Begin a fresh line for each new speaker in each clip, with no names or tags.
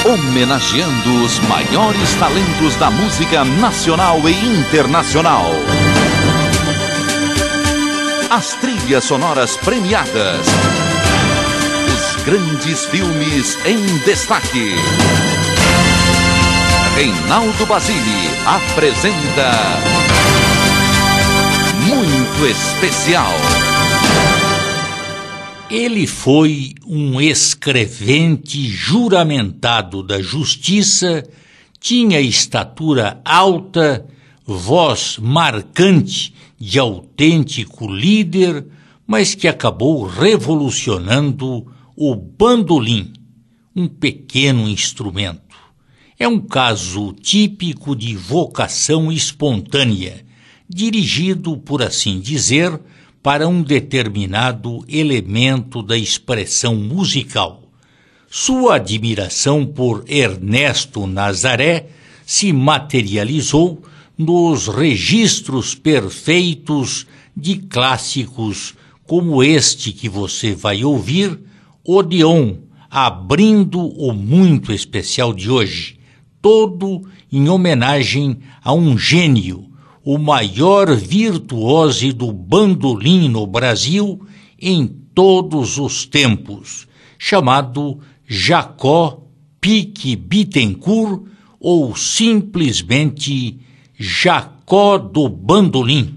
homenageando os maiores talentos da música nacional e internacional. As trilhas sonoras premiadas. Os grandes filmes em destaque. Reinaldo Basile apresenta Muito Especial.
Ele foi um escrevente juramentado da justiça, tinha estatura alta, voz marcante de autêntico líder, mas que acabou revolucionando o bandolim, um pequeno instrumento. É um caso típico de vocação espontânea, dirigido, por assim dizer, para um determinado elemento da expressão musical. Sua admiração por Ernesto Nazaré se materializou nos registros perfeitos de clássicos como este que você vai ouvir, Odeon, abrindo o Muito Especial de hoje, todo em homenagem a um gênio, o maior virtuose do bandolim no Brasil em todos os tempos, chamado Jacó Pique Bittencourt, ou simplesmente Jacó do Bandolim.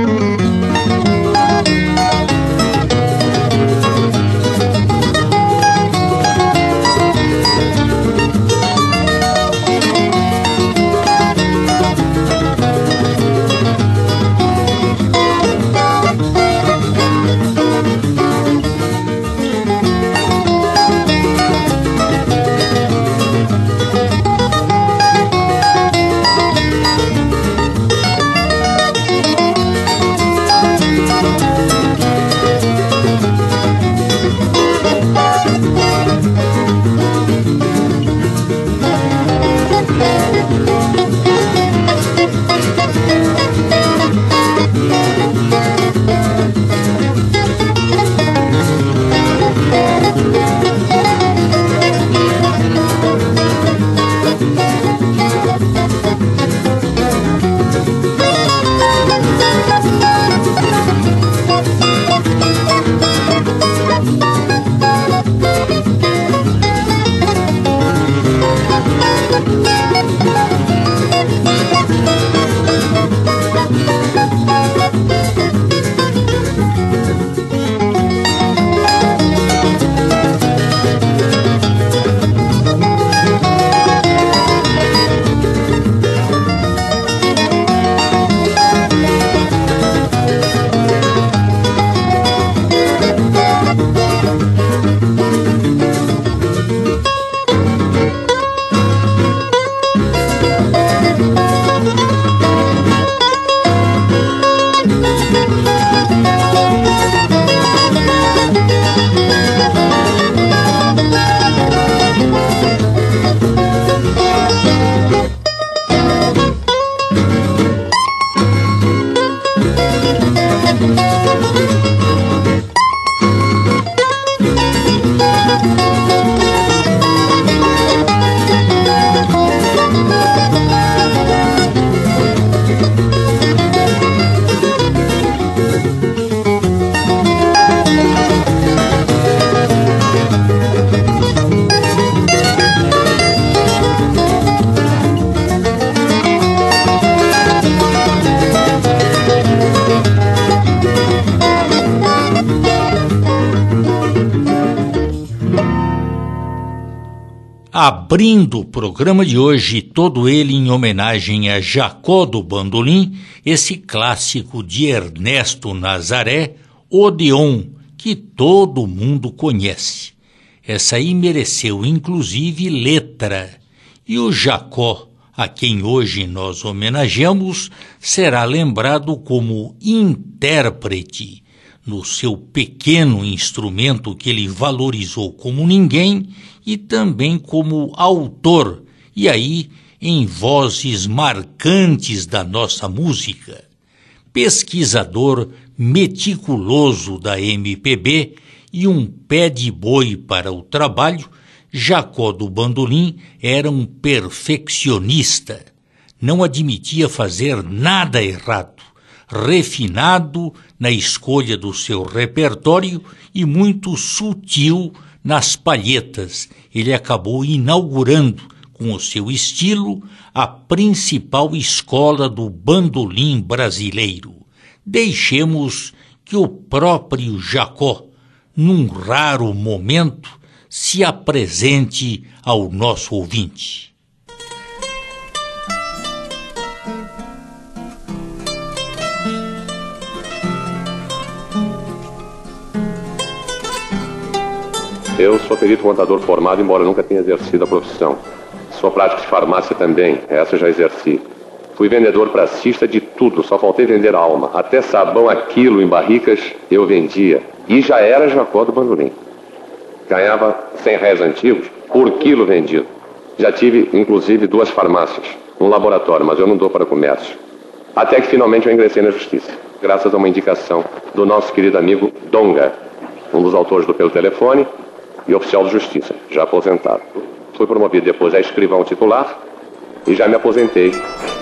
Abrindo o programa de hoje, todo ele em homenagem a Jacó do Bandolim, esse clássico de Ernesto Nazaré, Odeon, que todo mundo conhece. Essa aí mereceu inclusive letra. E o Jacó, a quem hoje nós homenageamos, será lembrado como intérprete no seu pequeno instrumento que ele valorizou como ninguém, e também como autor, e aí em vozes marcantes da nossa música. Pesquisador meticuloso da MPB e um pé de boi para o trabalho, Jacó do Bandolim era um perfeccionista. Não admitia fazer nada errado, refinado na escolha do seu repertório e muito sutil nas palhetas. Ele acabou inaugurando, com o seu estilo, a principal escola do bandolim brasileiro. Deixemos que o próprio Jacó, num raro momento, se apresente ao nosso ouvinte.
Eu sou perito contador formado, embora nunca tenha exercido a profissão. Sou prático de farmácia também, essa eu já exerci. Fui vendedor pracista de tudo, só faltei vender alma. Até sabão a quilo em barricas eu vendia. E já era Jacó do Bandolim. Ganhava R$100 antigos por quilo vendido. Já tive, inclusive, 2 farmácias, um laboratório, mas eu não dou para comércio. Até que finalmente eu ingressei na justiça, graças a uma indicação do nosso querido amigo Donga, um dos autores do Pelo Telefone e oficial de justiça, já aposentado. Fui promovido depois a escrivão titular e já me aposentei.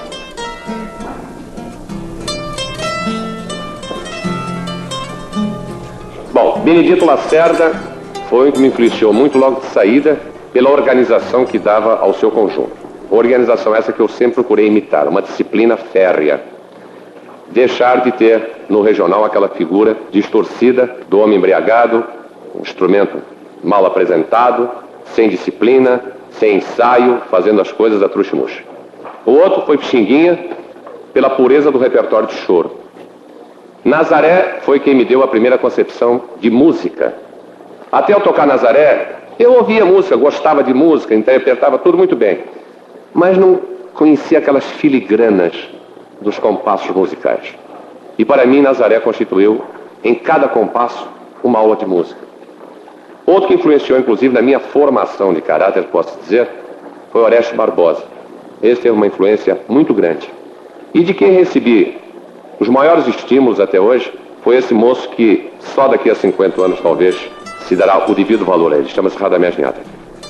Bom, Benedito Lacerda foi o que me influenciou muito logo de saída pela organização que dava ao seu conjunto. Organização essa que eu sempre procurei imitar, uma disciplina férrea. Deixar de ter no regional aquela figura distorcida do homem embriagado, um instrumento mal apresentado, sem disciplina, sem ensaio, fazendo as coisas a truxe-muxe. O outro foi Pixinguinha, pela pureza do repertório de choro. Nazaré foi quem me deu a primeira concepção de música. Até eu tocar Nazaré, eu ouvia música, gostava de música, interpretava tudo muito bem, mas não conhecia aquelas filigranas dos compassos musicais. E para mim, Nazaré constituiu, em cada compasso, uma aula de música. Outro que influenciou, inclusive, na minha formação de caráter, posso dizer, foi Orestes Barbosa. Esse teve uma influência muito grande. E de quem recebi os maiores estímulos até hoje, foi esse moço que só daqui a 50 anos, talvez, se dará o devido valor a ele. Chama-se Radamés Neater.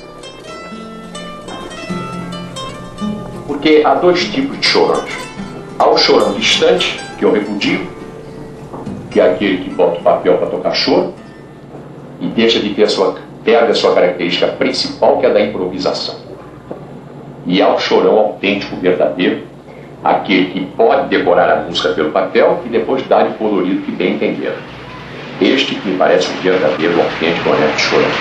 Porque há 2 tipos de chorões. Há o chorão distante, que eu repudio, que é aquele que bota o papel para tocar choro, e deixa de ter perde a sua característica principal, que é a da improvisação. E há o chorão autêntico, verdadeiro, aquele que pode decorar a música pelo papel e depois dar-lhe o colorido que bem entender. Este me parece um verdadeiro, autêntico, honesto chorão.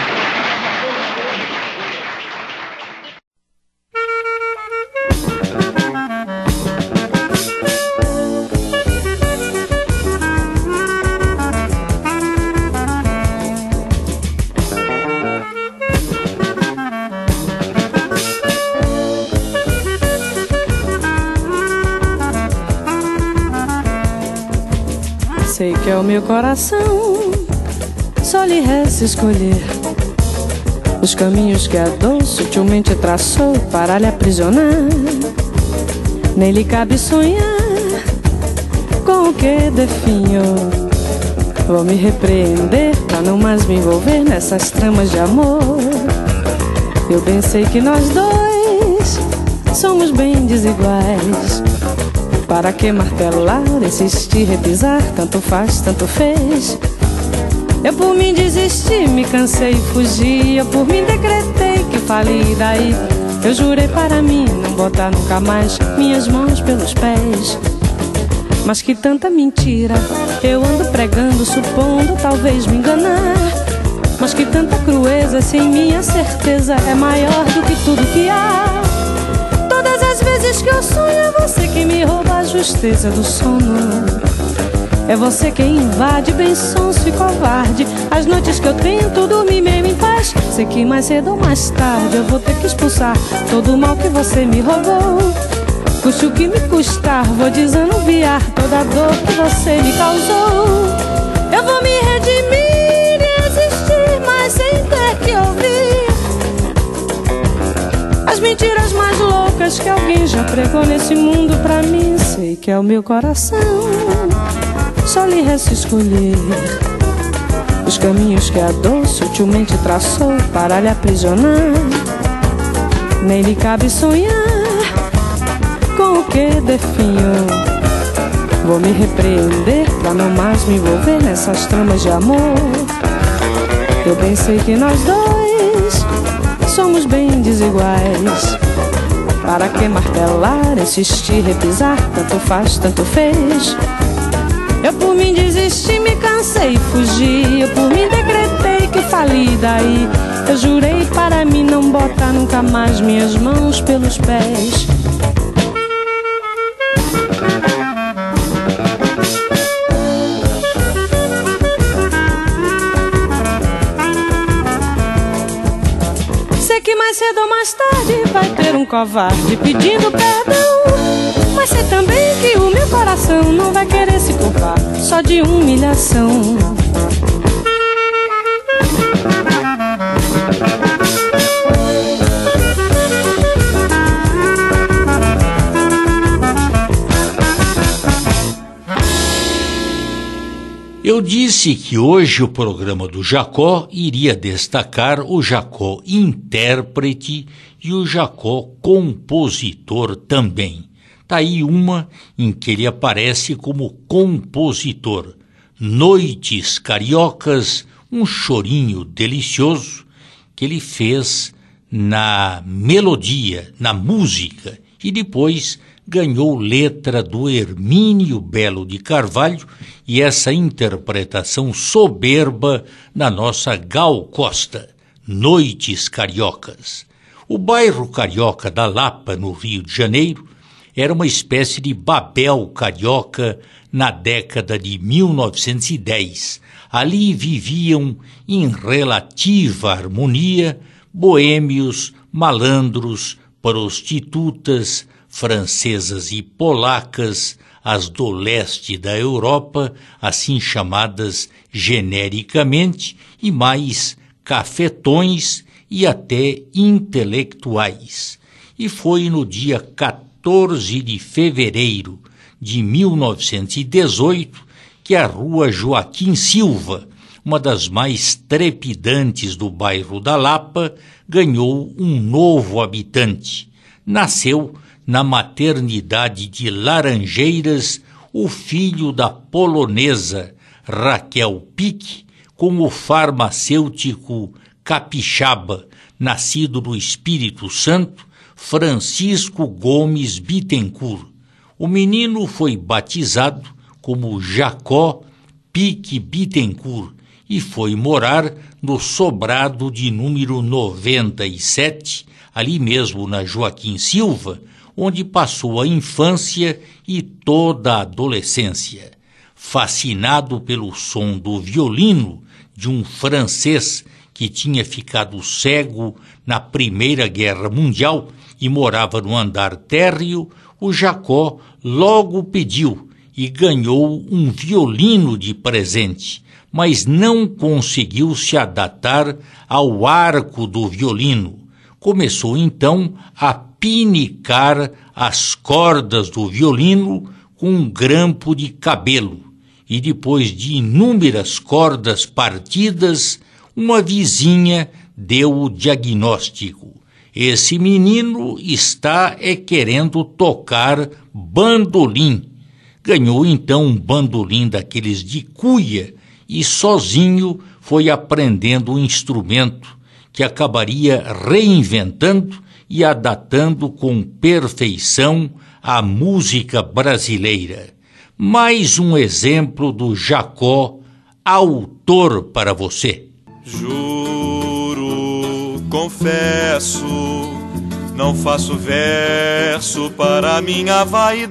Sei que é o meu coração, só lhe resta escolher os caminhos que a dor sutilmente traçou para lhe aprisionar. Nem lhe cabe sonhar com o que definhou. Vou me repreender pra não mais me envolver nessas tramas de amor. Eu bem sei que nós dois somos bem desiguais. Para que martelar, insistir, repisar, tanto faz, tanto fez. Eu por mim desisti, me cansei e fugi. Eu por mim decretei que falei daí. Eu jurei para mim não botar nunca mais minhas mãos pelos pés. Mas que tanta mentira eu ando pregando, supondo talvez me enganar. Mas que tanta crueza, sem minha certeza, é maior do que tudo que há. Todas as vezes que eu sonho é você quem me rouba a justeza do sono. É você quem invade, bem sonso e covarde, as noites que eu tento dormir meio em paz. Sei que mais cedo ou mais tarde eu vou ter que expulsar todo o mal que você me roubou. Custe o que me custar, vou desanuviar toda a dor que você me causou. Eu vou me redimir e existir, mas sem ter que ouvir as mentiras mais loucas que alguém já pregou nesse mundo pra mim. Sei que é o meu coração, só lhe resta escolher os caminhos que a dor sutilmente traçou para lhe aprisionar. Nem lhe cabe sonhar com o que definho. Vou me repreender pra não mais me envolver nessas tramas de amor. Eu bem sei que nós dois somos bem desiguais. Para que martelar, insistir, repisar, tanto faz, tanto fez. Eu por mim desisti, me cansei, fugi. Eu por mim decretei que fali daí. Eu jurei para mim não botar nunca mais minhas mãos pelos pés. Sei que mais cedo ou mais tarde vai ter um covarde pedindo perdão. Mas sei também que o meu coração não vai querer se culpar só de humilhação.
Eu disse que hoje o programa do Jacó iria destacar o Jacó intérprete e o Jacó compositor também. Tá aí uma em que ele aparece como compositor. Noites Cariocas, um chorinho delicioso que ele fez na melodia, na música, e depois ganhou letra do Hermínio Belo de Carvalho e essa interpretação soberba na nossa Gal Costa, Noites Cariocas. O bairro carioca da Lapa, no Rio de Janeiro, era uma espécie de Babel carioca na década de 1910. Ali viviam em relativa harmonia boêmios, malandros, prostitutas, francesas e polacas, as do leste da Europa, assim chamadas genericamente, e mais cafetões e até intelectuais. E foi no dia 14 de fevereiro de 1918 que a rua Joaquim Silva, uma das mais trepidantes do bairro da Lapa, ganhou um novo habitante. Nasceu na maternidade de Laranjeiras o filho da polonesa Raquel Pique com o farmacêutico capixaba, nascido no Espírito Santo, Francisco Gomes Bittencourt. O menino foi batizado como Jacó Pique Bittencourt e foi morar no sobrado de número 97, ali mesmo na Joaquim Silva, onde passou a infância e toda a adolescência. Fascinado pelo som do violino de um francês que tinha ficado cego na Primeira Guerra Mundial e morava no andar térreo, o Jacó logo pediu e ganhou um violino de presente, mas não conseguiu se adaptar ao arco do violino. Começou então a pinicar as cordas do violino com um grampo de cabelo, e depois de inúmeras cordas partidas, uma vizinha deu o diagnóstico: esse menino está querendo tocar bandolim. Ganhou então um bandolim daqueles de cuia e sozinho foi aprendendo o instrumento, que acabaria reinventando e adaptando com perfeição a música brasileira. Mais um exemplo do Jacó, autor para você.
Juro, confesso, não faço verso para minha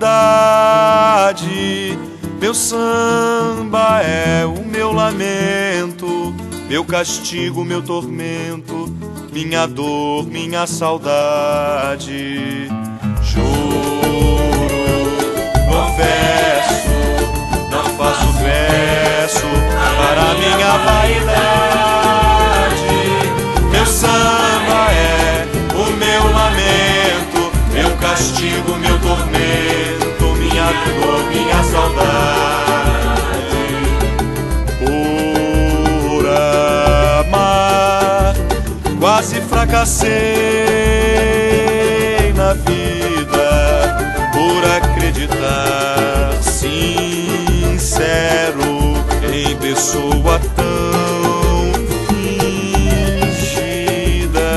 vaidade. Meu samba é o meu lamento, meu castigo, meu tormento, minha dor, minha saudade. Juro, confesso, não faço verso para minha vaidade. Meu samba é o meu lamento, meu castigo, meu tormento, minha dor, minha saudade. Por quase fracassei na vida por acreditar sincero em pessoa tão fingida.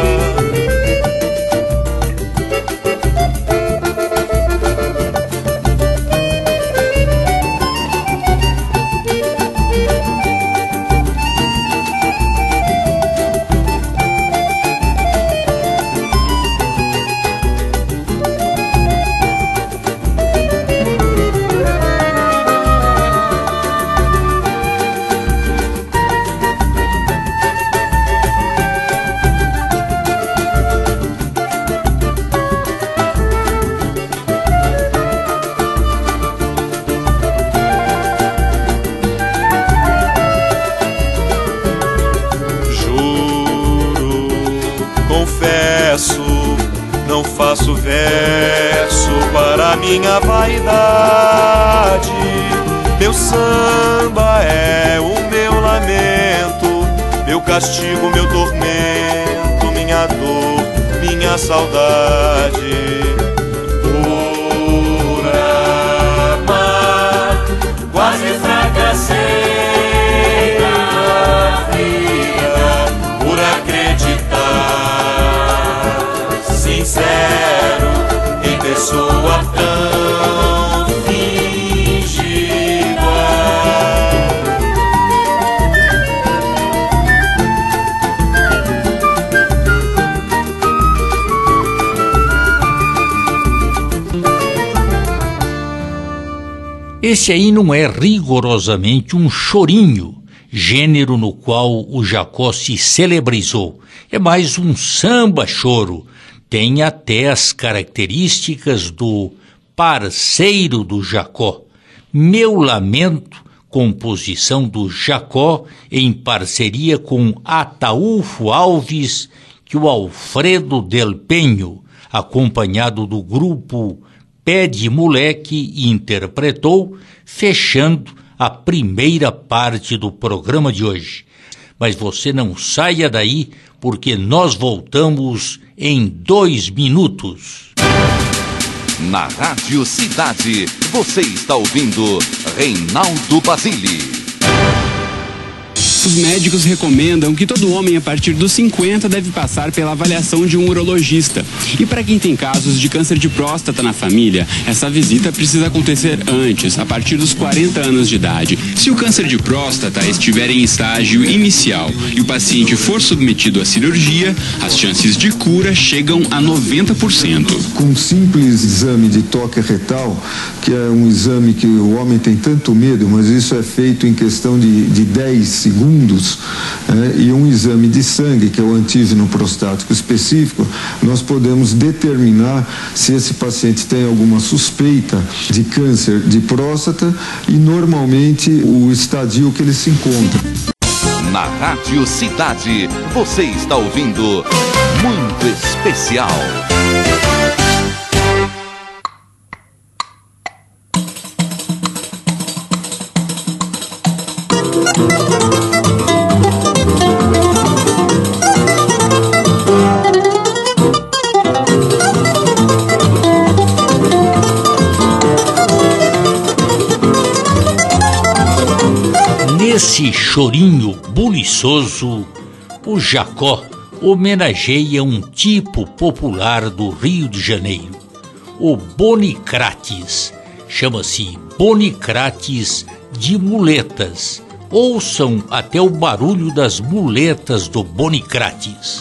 Não faço verso para minha vaidade. Meu samba é o meu lamento, meu castigo, meu tormento, minha dor, minha saudade. Por amar, quase fracassei na vida, por acreditar sincero em pessoa tão fingida.
Esse aí não é rigorosamente um chorinho, gênero no qual o Jacó se celebrizou. É mais um samba-choro. Tem até as características do parceiro do Jacó. Meu Lamento, composição do Jacó em parceria com Ataúfo Alves, que o Alfredo Del Penho, acompanhado do grupo Pé de Moleque, interpretou, fechando a primeira parte do programa de hoje. Mas você não saia daí, porque nós voltamos em 2 minutos.
Na Rádio Cidade, você está ouvindo Reinaldo Basile.
Os médicos recomendam que todo homem a partir dos 50 deve passar pela avaliação de um urologista. E para quem tem casos de câncer de próstata na família, essa visita precisa acontecer antes, a partir dos 40 anos de idade. Se o câncer de próstata estiver em estágio inicial e o paciente for submetido à cirurgia, as chances de cura chegam a 90%.
Com um simples exame de toque retal, que é um exame que o homem tem tanto medo, mas isso é feito em questão de 10 segundos, e um exame de sangue, que é o antígeno prostático específico, nós podemos determinar se esse paciente tem alguma suspeita de câncer de próstata e normalmente o estadio que ele se encontra.
Na Rádio Cidade, você está ouvindo Muito Especial.
Nesse chorinho buliçoso, o Jacó homenageia um tipo popular do Rio de Janeiro, o Bonicrates. Chama-se Bonicrates de muletas. Ouçam até o barulho das muletas do Bonicrates.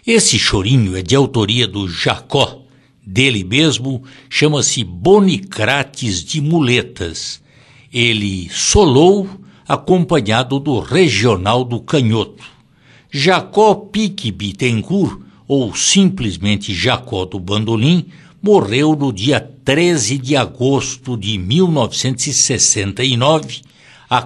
Esse chorinho é de autoria do Jacó, dele mesmo, chama-se Bonicrates de Muletas. Ele solou acompanhado do Regional do Canhoto. Jacó Pique Bittencourt, ou simplesmente Jacó do Bandolim, morreu no dia 13 de agosto de 1969, há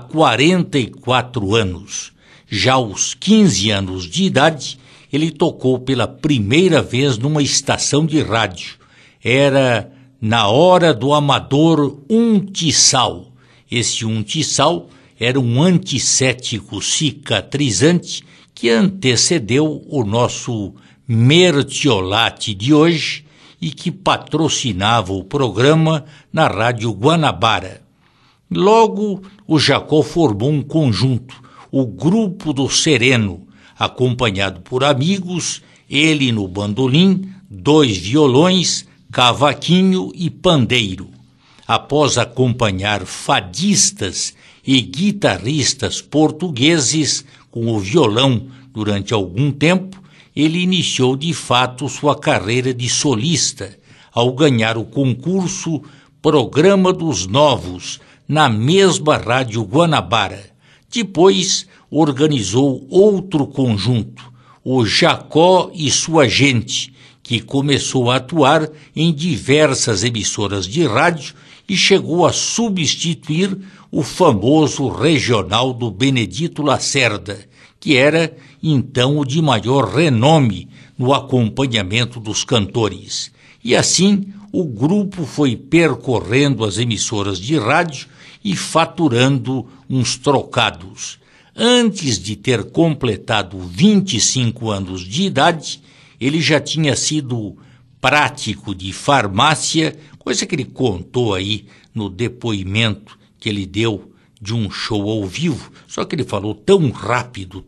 44 anos. Já aos 15 anos de idade, ele tocou pela primeira vez numa estação de rádio. Era Na Hora do Amador Tiçal. Esse Tiçal era um antisséptico cicatrizante que antecedeu o nosso Mertiolate de hoje e que patrocinava o programa na Rádio Guanabara. Logo, o Jacó formou um conjunto, o Grupo do Sereno, acompanhado por amigos, ele no bandolim, 2 violões, cavaquinho e pandeiro. Após acompanhar fadistas e guitarristas portugueses com o violão durante algum tempo, ele iniciou de fato sua carreira de solista, ao ganhar o concurso Programa dos Novos, na mesma Rádio Guanabara. Depois organizou outro conjunto, o Jacó e Sua Gente, que começou a atuar em diversas emissoras de rádio e chegou a substituir o famoso Regional do Benedito Lacerda, que era então o de maior renome no acompanhamento dos cantores. E assim o grupo foi percorrendo as emissoras de rádio e faturando uns trocados. Antes de ter completado 25 anos de idade, ele já tinha sido prático de farmácia, coisa que ele contou aí no depoimento que ele deu de um show ao vivo, só que ele falou tão rápido,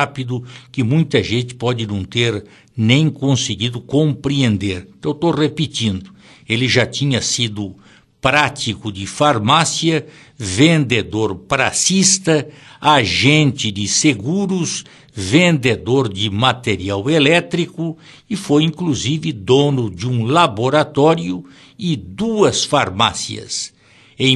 que muita gente pode não ter nem conseguido compreender. Então eu estou repetindo, ele já tinha sido prático de farmácia, vendedor pracista, agente de seguros, vendedor de material elétrico e foi inclusive dono de um laboratório e 2 farmácias. Em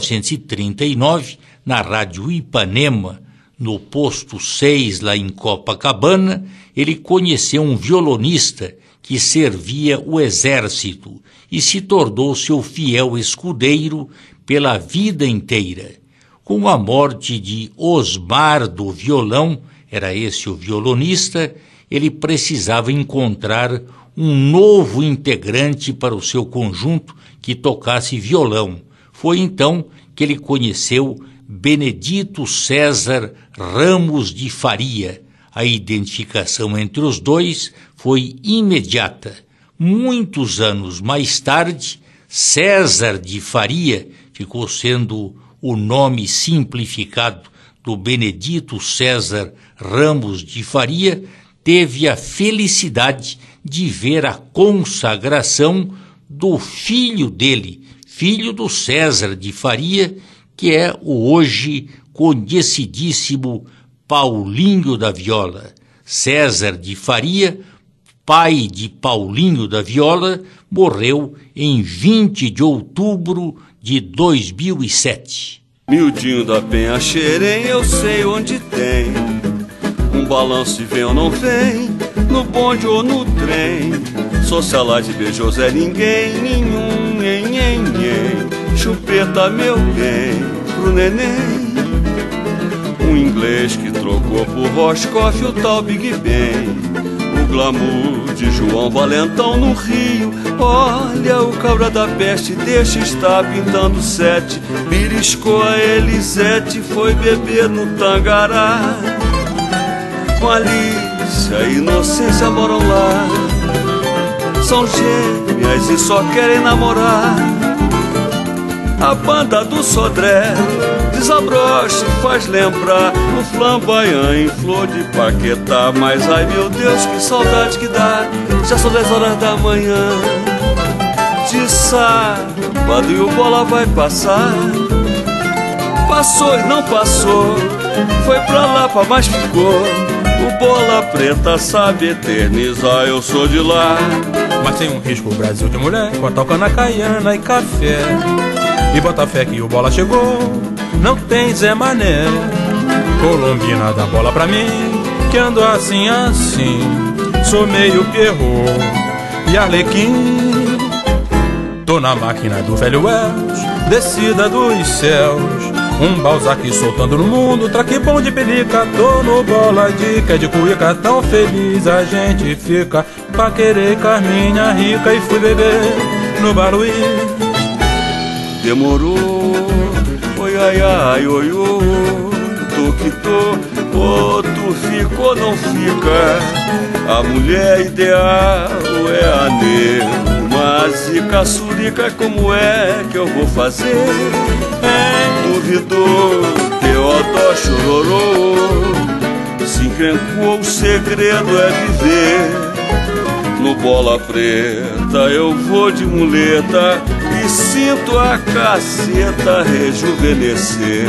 1939, na Rádio Ipanema, no posto 6, lá em Copacabana, ele conheceu um violonista que servia o exército e se tornou seu fiel escudeiro pela vida inteira. Com a morte de Osmar do Violão, era esse o violonista, ele precisava encontrar um novo integrante para o seu conjunto que tocasse violão. Foi então que ele conheceu Benedito César Ramos de Faria. A identificação entre os dois foi imediata. Muitos anos mais tarde, César de Faria ficou sendo o nome simplificado do Benedito César Ramos de Faria, teve a felicidade de ver a consagração do filho dele, filho do César de Faria, que é o hoje conhecidíssimo Paulinho da Viola. César de Faria, pai de Paulinho da Viola, morreu em 20 de outubro de 2007.
Miudinho da Penha Xerém, eu sei onde tem um balanço e vem ou não vem, no bonde ou no trem. Socialite beijou Zé Ninguém, nenhum, nhen. Chupeta, meu bem, pro neném. Um inglês que trocou por Roscoff o tal Big Ben. O glamour de João Valentão no Rio. Olha o cabra da peste, deixa estar pintando 7. Beliscou a Elisete, foi beber no Tangará. Malícia e inocência moram lá. São gêmeas e só querem namorar. A banda do Sodré desabrocha e faz lembrar o Flamboyant em Flor de Paquetá. Mas ai meu Deus, que saudade que dá, já são 10 horas da manhã de sábado e o bola vai passar. Passou e não passou, foi pra Lapa, mas ficou. O Bola Preta sabe eternizar, eu sou de lá.
Mas tem um risco o Brasil de mulher, bota o cana caiana e café. E bota fé que o Bola chegou, não tem Zé Mané. Colombina dá bola pra mim, que ando assim, assim. Sou meio Pierrot e Arlequim. Tô na máquina do velho Wells, descida dos céus. Um Balzac soltando no mundo, traque bom de pelica. Tô no Bola Dica, de cuica, tão feliz a gente fica. Pra querer Carminha rica e fui beber no Bar Luiz.
Demorou, oi ai ai, oi oi, tô que tô, outro ficou, não fica. A mulher ideal é a Neu, mas e caçurica, como é que eu vou fazer? Duvidou, Teodó chororou, se encrencou, o segredo é viver. No Bola Preta eu vou de muleta e sinto a caceta rejuvenescer.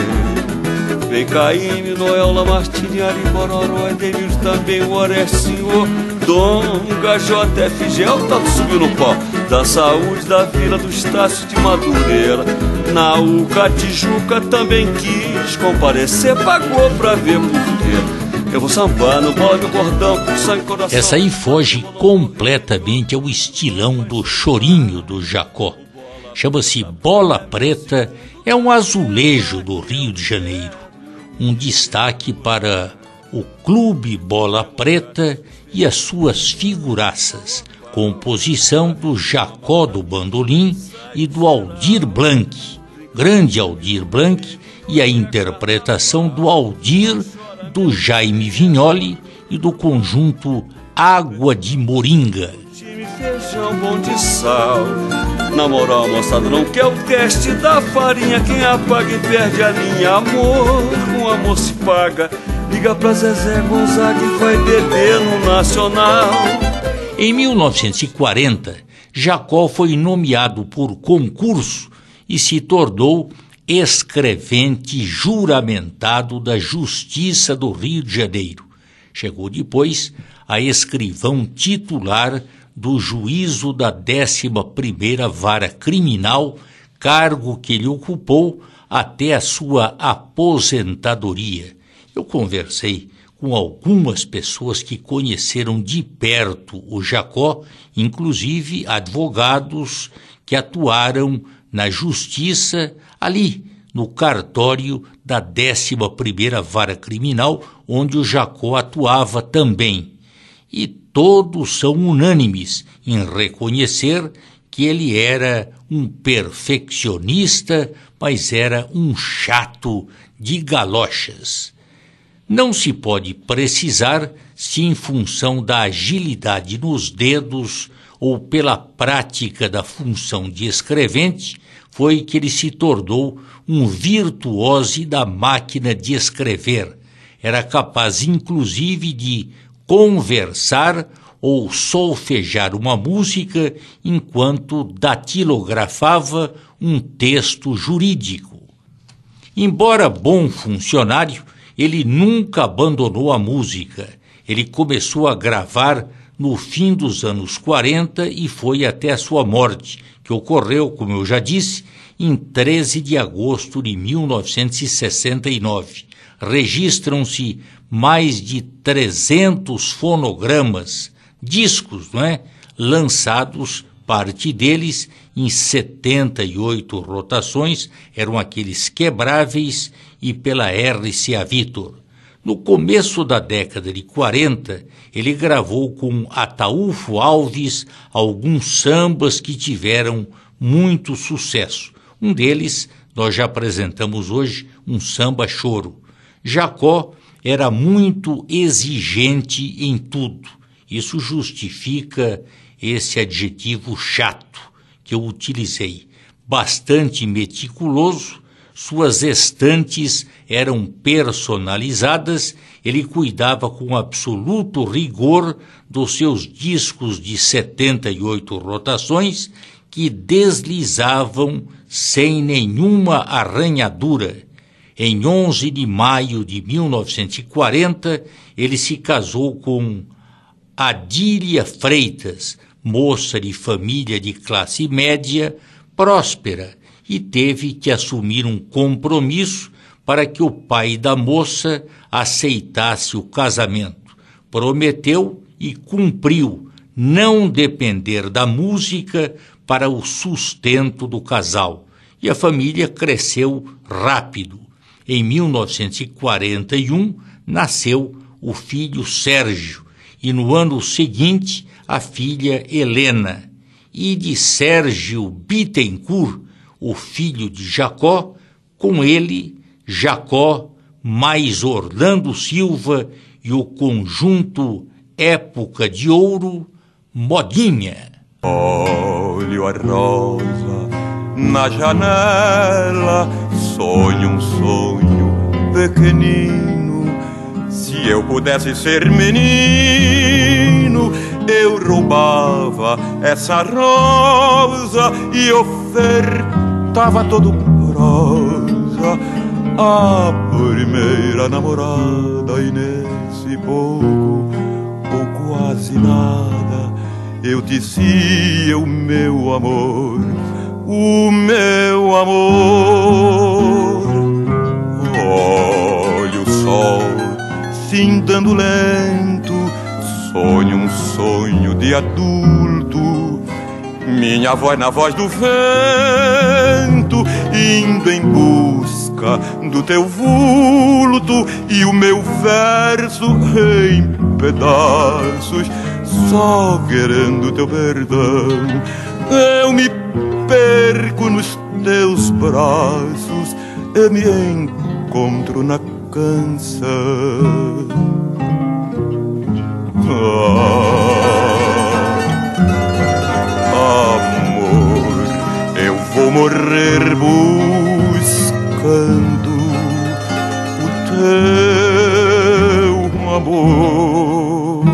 Vem Caíme, Noel, Lamartine, Ari Bororó, Edenilson, também o Orestinho, Donga, JF Gel, tá subindo no pau. Da Saúde, da Vila do Estácio de Madureira. Na UCA Tijuca também quis comparecer, pagou pra ver por quê. Eu vou sambar no Bola meu cordão, com sangue e coração.
Essa aí foge completamente ao estilão do chorinho do Jacó. Chama-se Bola Preta, é um azulejo do Rio de Janeiro. Um destaque para o Clube Bola Preta e as suas figuraças, composição do Jacó do Bandolim e do Aldir Blanc, grande Aldir Blanc, e a interpretação do Aldir, do Jaime Vignoli e do conjunto Água de Moringa.
Time feijão bom de sal. Na moral, moçada, não quer o teste da farinha. Quem apaga e perde a linha. Amor, com amor se paga. Liga pra Zezé Gonzaga e vai beber no Nacional.
Em 1940, Jacó foi nomeado por concurso e se tornou escrevente juramentado da Justiça do Rio de Janeiro. Chegou depois a escrivão titular do Juízo da 11ª Vara Criminal, cargo que ele ocupou até a sua aposentadoria. Eu conversei com algumas pessoas que conheceram de perto o Jacó, inclusive advogados que atuaram na justiça ali no cartório da 11ª Vara Criminal, onde o Jacó atuava também. E todos são unânimes em reconhecer que ele era um perfeccionista, mas era um chato de galochas. Não se pode precisar se em função da agilidade nos dedos ou pela prática da função de escrevente foi que ele se tornou um virtuoso da máquina de escrever. Era capaz inclusive de conversar ou solfejar uma música enquanto datilografava um texto jurídico. Embora bom funcionário, ele nunca abandonou a música. Ele começou a gravar no fim dos anos 40 e foi até a sua morte, que ocorreu, como eu já disse, em 13 de agosto de 1969. Registram-se mais de 300 fonogramas, discos, lançados, parte deles em 78 rotações, eram aqueles quebráveis e pela RCA Victor. No começo da década de 40, ele gravou com Ataúfo Alves alguns sambas que tiveram muito sucesso. Um deles nós já apresentamos hoje, um samba choro. Jacó era muito exigente em tudo. Isso justifica esse adjetivo chato que eu utilizei. Bastante meticuloso, suas estantes eram personalizadas, ele cuidava com absoluto rigor dos seus discos de 78 rotações que deslizavam sem nenhuma arranhadura. Em 11 de maio de 1940, ele se casou com Adília Freitas, moça de família de classe média próspera, e teve que assumir um compromisso para que o pai da moça aceitasse o casamento. Prometeu e cumpriu não depender da música para o sustento do casal, e a família cresceu rápido. Em 1941, nasceu o filho Sérgio, e no ano seguinte, a filha Helena. E de Sérgio Bittencourt, o filho de Jacó, com ele, Jacó, mais Orlando Silva e o conjunto Época de Ouro, Modinha.
Olho a rosa na janela, sonho um sonho pequenino. Se eu pudesse ser menino, eu roubava essa rosa e ofertava todo prosa a primeira namorada. E nesse pouco ou quase nada, eu dizia o meu amor, o meu amor. Olha o sol findando lento, sonho um sonho de adulto. Minha voz na voz do vento, indo em busca do teu vulto, e o meu verso em pedaços, só querendo teu perdão. Eu me perco nos teus braços, eu me encontro na canção. Amor, eu vou morrer buscando o teu amor.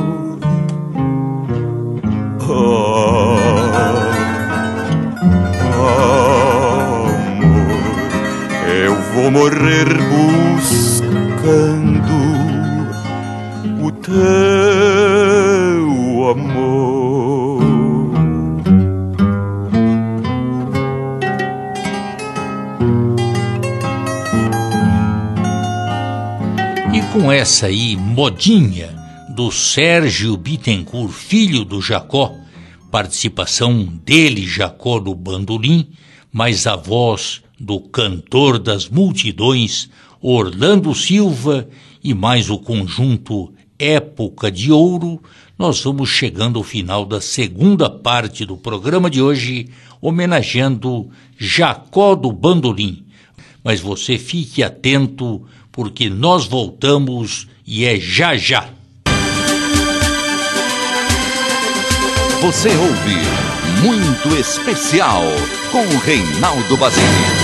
Amor, eu vou morrer buscando o teu amor.
E com essa aí, Modinha, do Sérgio Bittencourt, filho do Jacó, participação dele, Jacó, no bandolim, mas a voz do cantor das multidões, Orlando Silva, e mais o conjunto Época de Ouro, nós vamos chegando ao final da segunda parte do programa de hoje, homenageando Jacó do bandolim. Mas você fique atento, porque nós voltamos e é já já.
Você ouve Muito Especial com Reinaldo Basile.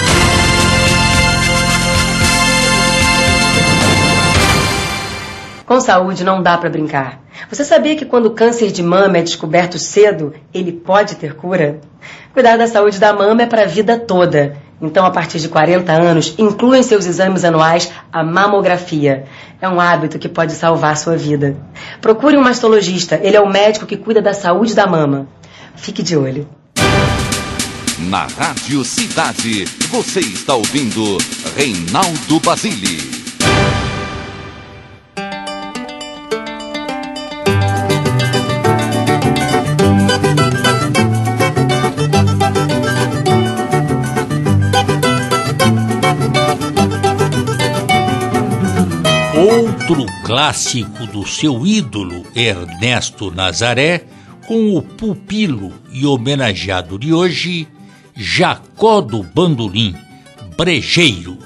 Com saúde não dá para brincar. Você sabia que quando o câncer de mama é descoberto cedo, ele pode ter cura? Cuidar da saúde da mama é para a vida toda. Então, a partir de 40 anos, inclua em seus exames anuais a mamografia. É um hábito que pode salvar a sua vida. Procure um mastologista, ele é o médico que cuida da saúde da mama. Fique de olho.
Na Rádio Cidade, você está ouvindo Reinaldo Basile.
Outro clássico do seu ídolo, Ernesto Nazaré, com o pupilo e homenageado de hoje, Jacó do bandolim, Brejeiro.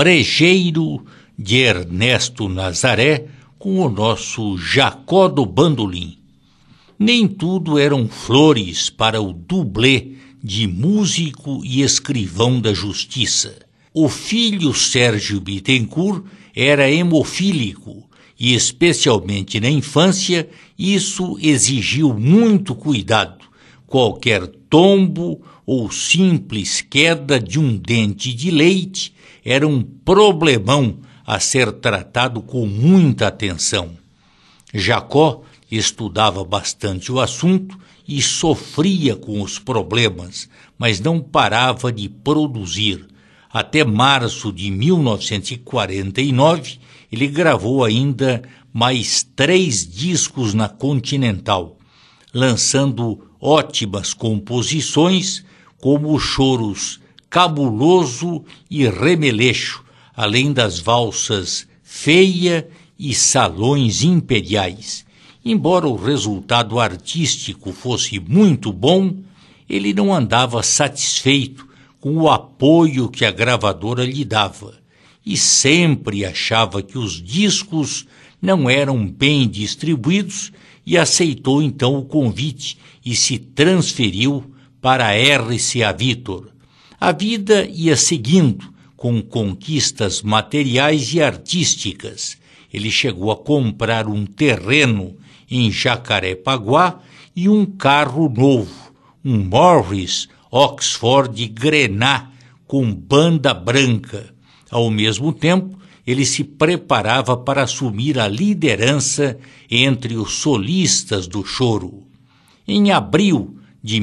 Brejeiro de Ernesto Nazaré com o nosso Jacó do Bandolim. Nem tudo eram flores para o dublê de músico e escrivão da justiça. O filho Sérgio Bittencourt era hemofílico e, especialmente na infância, isso exigiu muito cuidado. Qualquer tombo ou simples queda de um dente de leite era um problemão a ser tratado com muita atenção. Jacó estudava bastante o assunto e sofria com os problemas, mas não parava de produzir. Até março de 1949, ele gravou ainda mais 3 discos na Continental, lançando ótimas composições como os choros Cabuloso e Remeleixo, além das valsas Feia e Salões Imperiais. Embora o resultado artístico fosse muito bom, ele não andava satisfeito com o apoio que a gravadora lhe dava e sempre achava que os discos não eram bem distribuídos e aceitou então o convite e se transferiu para a RCA Victor. A vida ia seguindo com conquistas materiais e artísticas. Ele chegou a comprar um terreno em Jacarepaguá e um carro novo, um Morris Oxford Grenat com banda branca. Ao mesmo tempo, ele se preparava para assumir a liderança entre os solistas do choro. Em abril de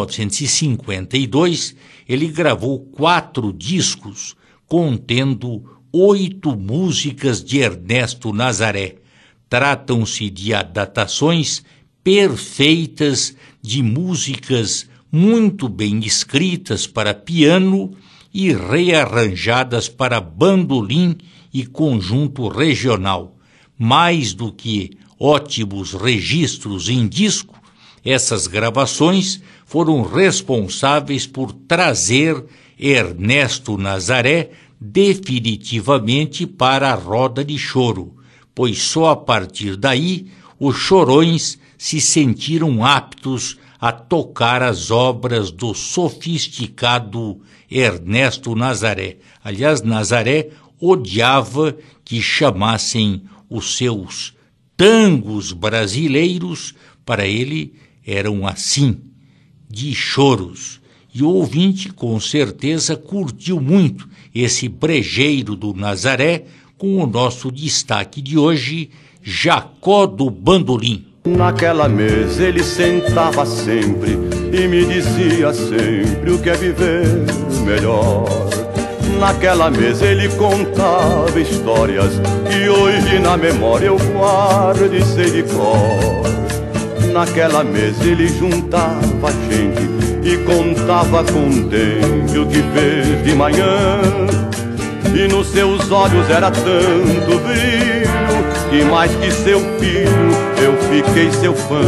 1952, ele gravou 4 discos, contendo 8 músicas de Ernesto Nazaré. Tratam-se de adaptações perfeitas de músicas muito bem escritas para piano e rearranjadas para bandolim e conjunto regional. Mais do que ótimos registros em disco, essas gravações foram responsáveis por trazer Ernesto Nazaré definitivamente para a roda de choro, pois só a partir daí os chorões se sentiram aptos a tocar as obras do sofisticado Ernesto Nazaré. Aliás, Nazaré odiava que chamassem os seus tangos brasileiros, para ele eram assim, de choros. E o ouvinte com certeza curtiu muito esse brejeiro do Nazaré, com o nosso destaque de hoje, Jacó do Bandolim.
Naquela mesa ele sentava sempre e me dizia sempre o que é viver melhor. Naquela mesa ele contava histórias que hoje na memória eu guardo e sei de cor. Naquela mesa ele juntava gente e contava contente o que fez de manhã. E nos seus olhos era tanto brilho que mais que seu filho eu fiquei seu fã.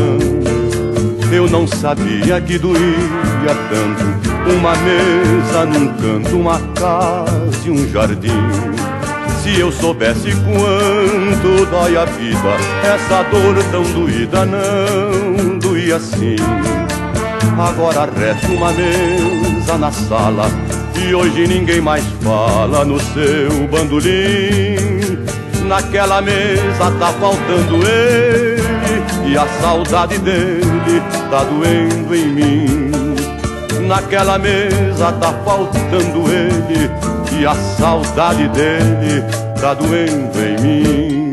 Eu não sabia que doía tanto uma mesa num canto, uma casa e um jardim. Se eu soubesse quanto dói a vida, essa dor tão doída não doía assim. Agora resta uma mesa na sala e hoje ninguém mais fala no seu bandolim. Naquela mesa tá faltando ele e a saudade dele tá doendo em mim. Naquela mesa tá faltando ele e a saudade dele tá doendo em mim.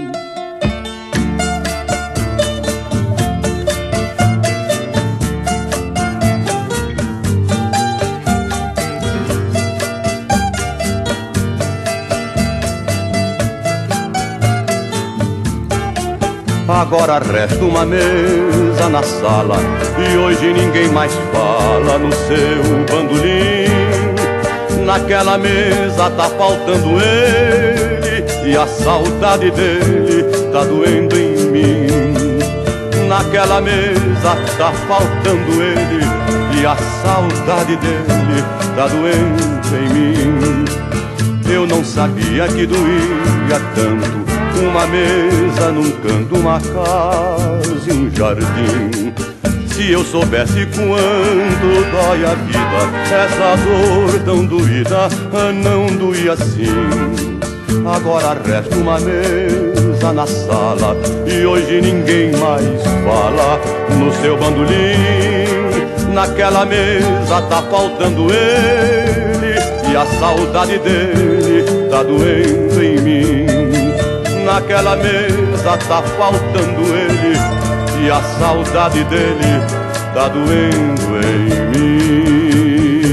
Agora resta uma mesa na sala e hoje ninguém mais fala no seu bandolim. Naquela mesa tá faltando ele e a saudade dele tá doendo em mim. Naquela mesa tá faltando ele e a saudade dele tá doendo em mim. Eu não sabia que doía tanto uma mesa num canto, uma casa e um jardim. Se eu soubesse quanto dói a vida, essa dor tão doída não doía assim. Agora resta uma mesa na sala e hoje ninguém mais fala no seu bandolim. Naquela mesa tá faltando ele e a saudade dele tá doendo em mim. Naquela mesa tá faltando ele e a saudade dele tá doendo em mim.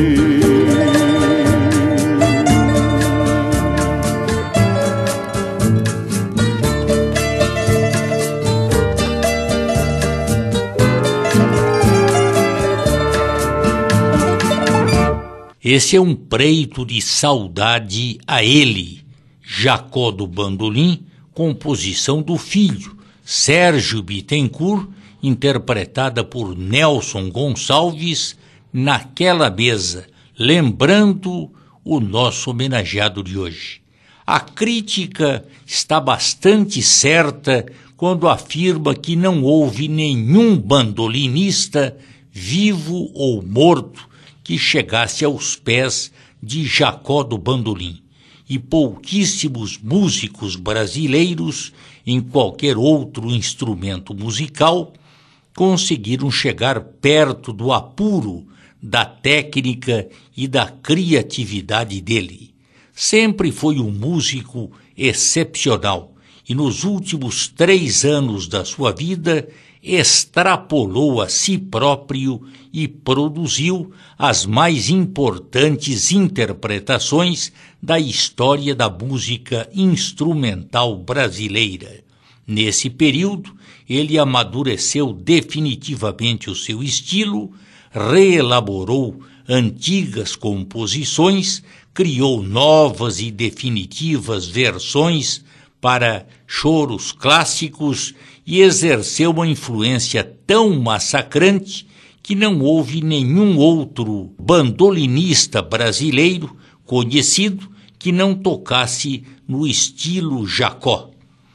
Esse é um preito de saudade a ele, Jacó do Bandolim, composição do filho, Sérgio Bittencourt, interpretada por Nelson Gonçalves, naquela mesa, lembrando o nosso homenageado de hoje. A crítica está bastante certa quando afirma que não houve nenhum bandolinista, vivo ou morto, que chegasse aos pés de Jacó do Bandolim, e pouquíssimos músicos brasileiros em qualquer outro instrumento musical conseguiram chegar perto do apuro, da técnica e da criatividade dele. Sempre foi um músico excepcional e nos últimos 3 anos da sua vida extrapolou a si próprio e produziu as mais importantes interpretações da história da música instrumental brasileira. Nesse período, ele amadureceu definitivamente o seu estilo, reelaborou antigas composições, criou novas e definitivas versões para choros clássicos e exerceu uma influência tão massacrante que não houve nenhum outro bandolinista brasileiro conhecido que não tocasse no estilo Jacó.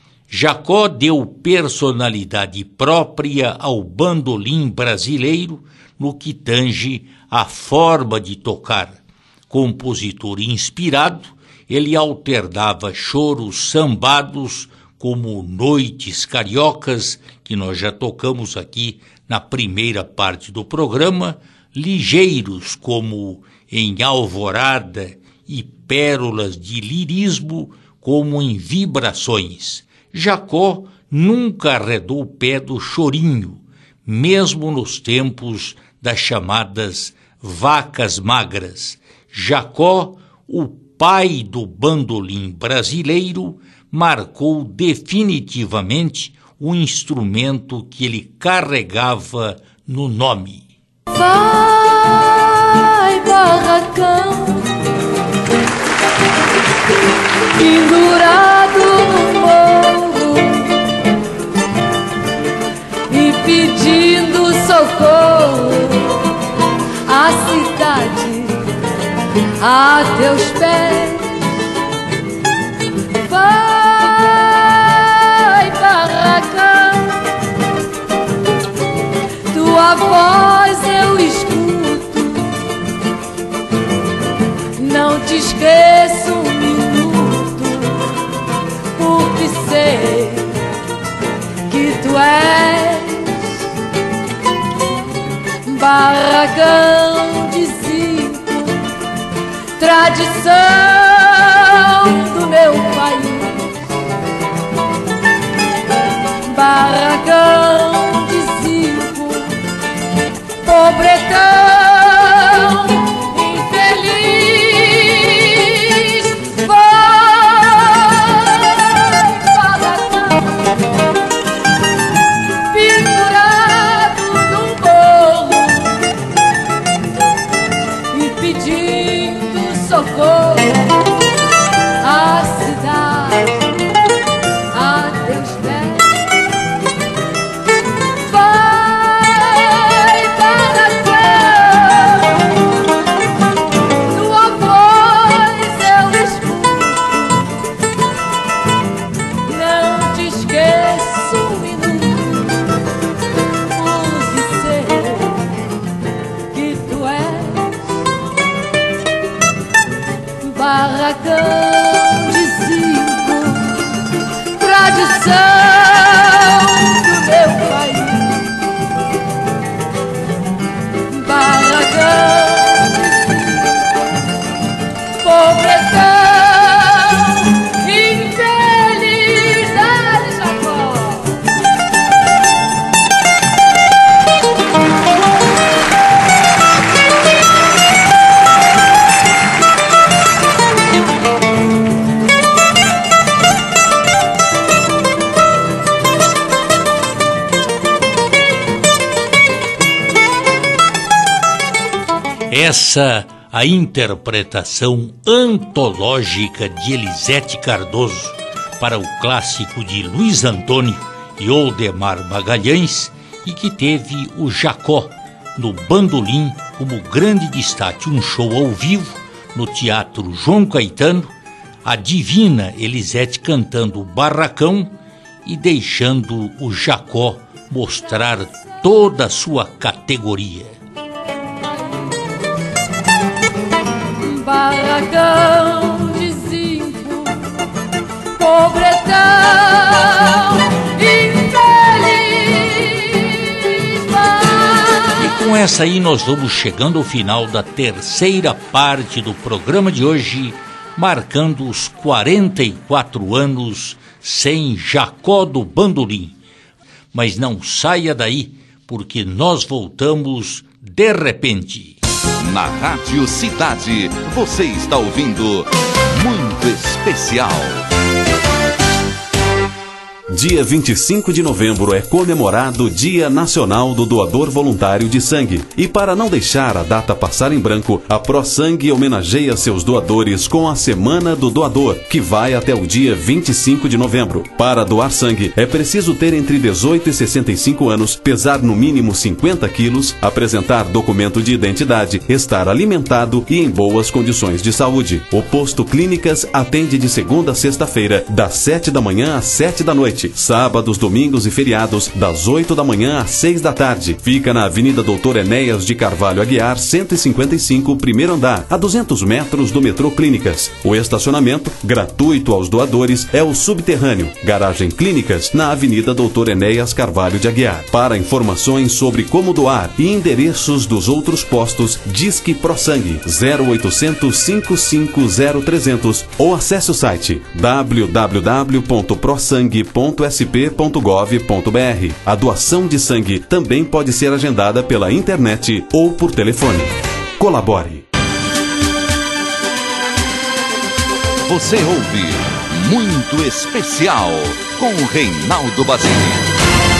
Jacó deu personalidade própria ao bandolim brasileiro no que tange à forma de tocar. Compositor inspirado, ele alternava choros sambados como Noites Cariocas, que nós já tocamos aqui na primeira parte do programa, ligeiros como Em Alvorada e pérolas de lirismo como em Vibrações. Jacó nunca arredou o pé do chorinho, mesmo nos tempos das chamadas vacas magras. Jacó, o pai do bandolim brasileiro, marcou definitivamente o instrumento que ele carregava no nome.
Vai, barracão, pendurado no morro e pedindo socorro à cidade, a teus pés. Vai, barracão, tua voz eu escuto, não te esqueço um minuto, porque sei que tu és barracão de zinco, tradição do meu país. Barracão de zinco, pobretão infeliz. Vai, barracão, pendurado num bolo e pedindo socorro à cidade, a teus pés. Tua voz eu escuto, barracão de zinco, tradição do meu país. Barracão de zinco, pobretão.
Essa a interpretação antológica de Elisete Cardoso para o clássico de Luiz Antônio e Oldemar Magalhães e que teve o Jacó no bandolim como grande destaque, um show ao vivo no Teatro João Caetano, a divina Elisete cantando o Barracão e deixando o Jacó mostrar toda a sua categoria.
Barracão de zinco, pobretão, infeliz.
E com essa aí nós vamos chegando ao final da terceira parte do programa de hoje, marcando os 44 anos sem Jacó do Bandolim. Mas não saia daí, porque nós voltamos de repente.
Na Rádio Cidade, você está ouvindo Muito Especial.
Dia 25 de novembro é comemorado o Dia Nacional do Doador Voluntário de Sangue. E para não deixar a data passar em branco, a ProSangue homenageia seus doadores com a Semana do Doador, que vai até o dia 25 de novembro. Para doar sangue, é preciso ter entre 18 e 65 anos, pesar no mínimo 50 quilos, apresentar documento de identidade, estar alimentado e em boas condições de saúde. O Posto Clínicas atende de segunda a sexta-feira, das 7 da manhã às 7 da noite. Sábados, domingos e feriados, das 8 da manhã às 6 da tarde. Fica na Avenida Doutor Enéas de Carvalho Aguiar, 155, primeiro andar, a 200 metros do metrô Clínicas. O estacionamento, gratuito aos doadores, é o subterrâneo. Garagem Clínicas, na Avenida Doutor Enéas Carvalho de Aguiar. Para informações sobre como doar e endereços dos outros postos, Disque ProSangue 0800 550 300 ou acesse o site www.prosangue.sp.gov.br. A doação de sangue também pode ser agendada pela internet ou por telefone. Colabore.
Você ouve Muito Especial com Reinaldo Basile.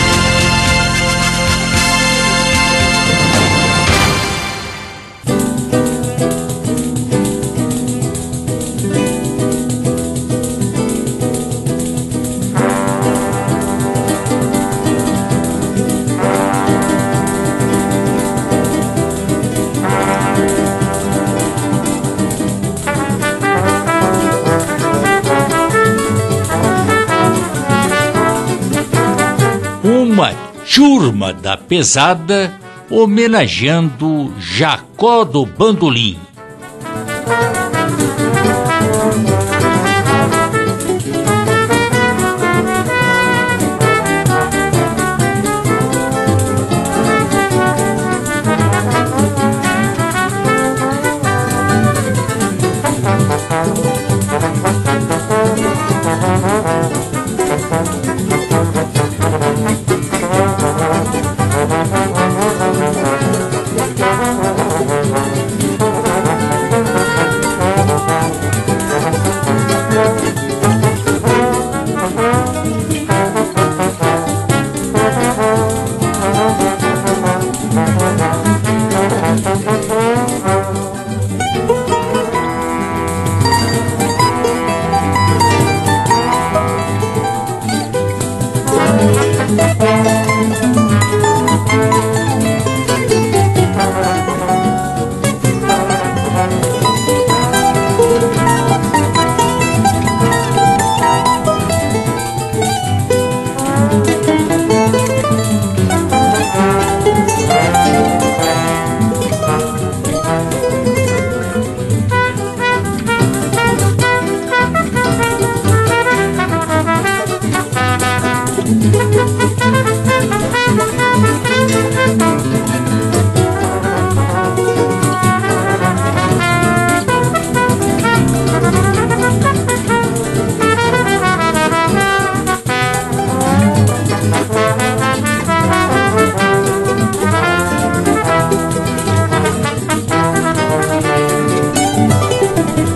Uma turma da pesada homenageando Jacó do Bandolim.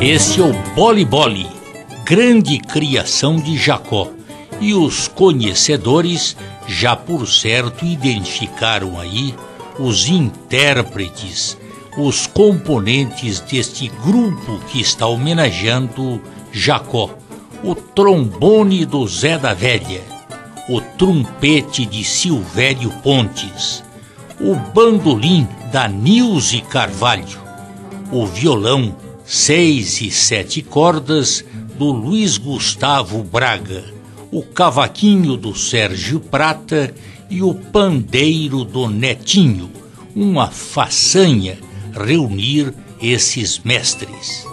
Esse é o Boli Boli, grande criação de Jacó, e os conhecedores já por certo identificaram aí os intérpretes, os componentes deste grupo que está homenageando Jacó: o trombone do Zé da Velha, o trompete de Silvério Pontes, o bandolim da Nilze Carvalho, o violão 6 e 7 cordas do Luiz Gustavo Braga, o cavaquinho do Sérgio Prata e o pandeiro do Netinho. Uma façanha reunir esses mestres.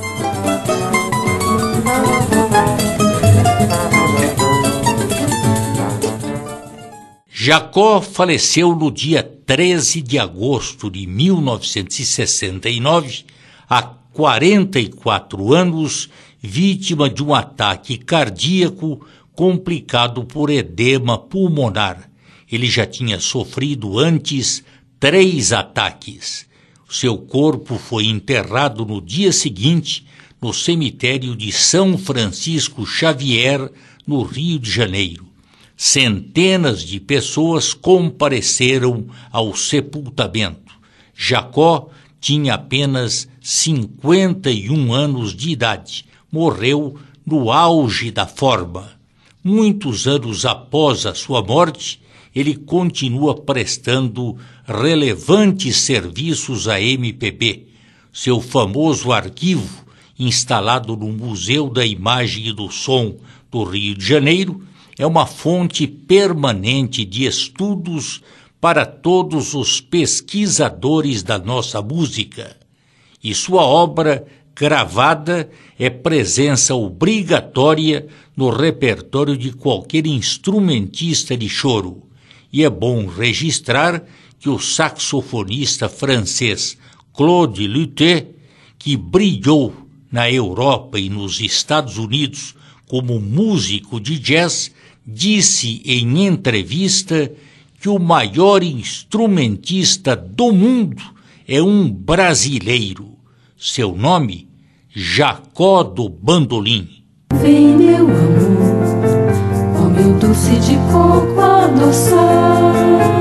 Jacó faleceu no dia 13 de agosto de 1969, há 44 anos, vítima de um ataque cardíaco complicado por edema pulmonar. Ele já tinha sofrido antes 3 ataques. Seu corpo foi enterrado no dia seguinte no cemitério de São Francisco Xavier, no Rio de Janeiro. Centenas de pessoas compareceram ao sepultamento. Jacó tinha apenas 51 anos de idade. Morreu no auge da forma. Muitos anos após a sua morte, ele continua prestando relevantes serviços à MPB. Seu famoso arquivo, instalado no Museu da Imagem e do Som do Rio de Janeiro, é uma fonte permanente de estudos para todos os pesquisadores da nossa música. E sua obra gravada é presença obrigatória no repertório de qualquer instrumentista de choro. E é bom registrar que o saxofonista francês Claude Luthe, que brilhou na Europa e nos Estados Unidos como músico de jazz, disse em entrevista que o maior instrumentista do mundo é um brasileiro. Seu nome, Jacó do Bandolim.
Vem, meu amor, ó meu doce de coco adoçar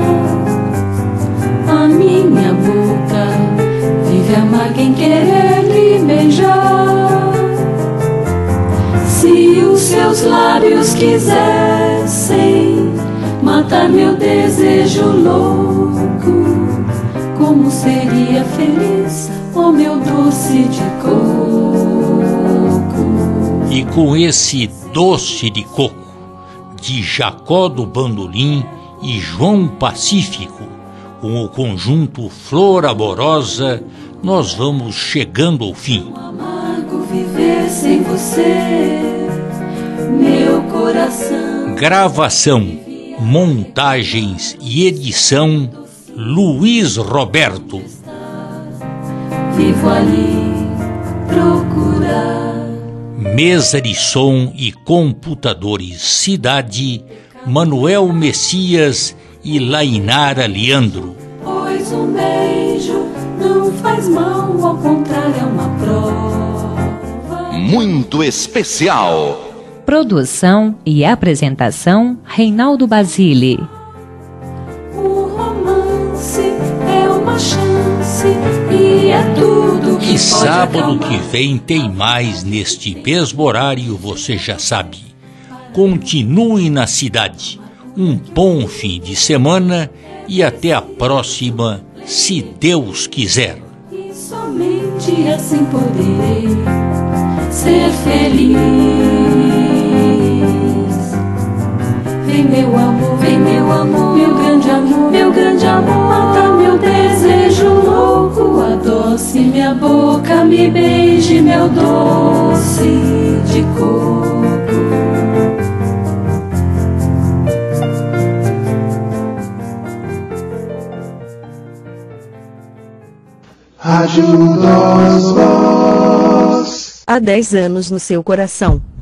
a minha boca, vive amarga em querer lhe beijar. Se os seus lábios quisessem matar meu desejo louco, como seria feliz, ó meu doce de coco.
E com esse doce de coco, de Jacó do Bandolim e João Pacífico, com o conjunto Flor Amorosa, nós vamos chegando ao fim.
Amargo viver sem você, meu coração.
Gravação, montagens e edição, Luiz Roberto.
Vivo ali procurar.
Mesa de som e computadores, Cidade, Manuel Messias e Lainara Leandro.
Pois um beijo não faz mal, ao contrário é uma prova.
Muito especial.
Produção e apresentação, Reinaldo Basile.
O romance é uma chance e é tudo que
E sábado
pode
que vem tem mais neste mesmo horário, você já sabe. Continue na cidade. Um bom fim de semana e até a próxima, se Deus quiser.
E somente assim poderei ser feliz. Vem meu amor, meu grande amor, meu grande amor, mata meu desejo louco, adoce minha boca, me beije meu doce de coco.
Rádio Nós Voz.
Há 10 anos no seu coração.